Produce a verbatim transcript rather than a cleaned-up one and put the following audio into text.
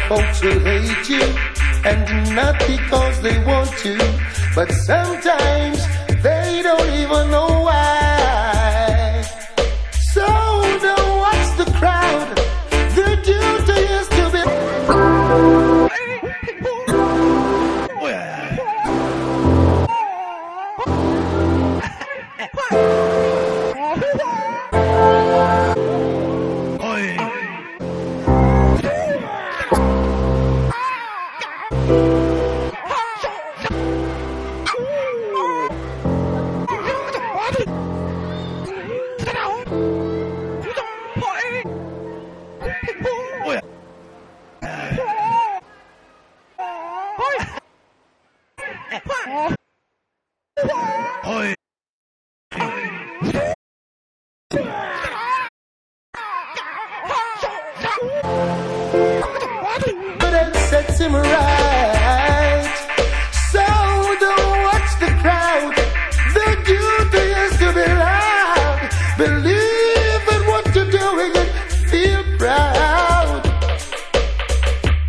folks will hate you, and not because they want to, but sometimes they don't even know why. So don't watch the crowd. The duty is to be. But it sets him right. So don't watch the crowd. The duty is to be loud. Believe in what you're doing and feel proud.